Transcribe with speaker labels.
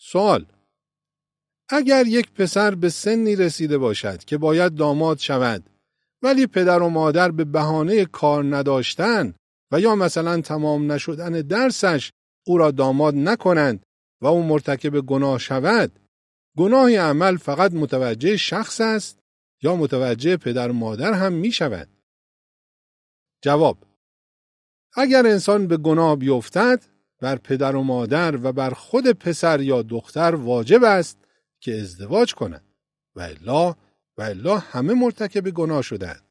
Speaker 1: سوال: اگر یک پسر به سنی رسیده باشد که باید داماد شود، ولی پدر و مادر به بهانه کار نداشتن و یا مثلا تمام نشدن درسش او را داماد نکنند و او مرتکب گناه شود، گناه عمل فقط متوجه شخص است یا متوجه پدر و مادر هم می شود؟ جواب: اگر انسان به گناه بیفتد، بر پدر و مادر و بر خود پسر یا دختر واجب است که ازدواج کنند و الا همه مرتکب گناه شدند.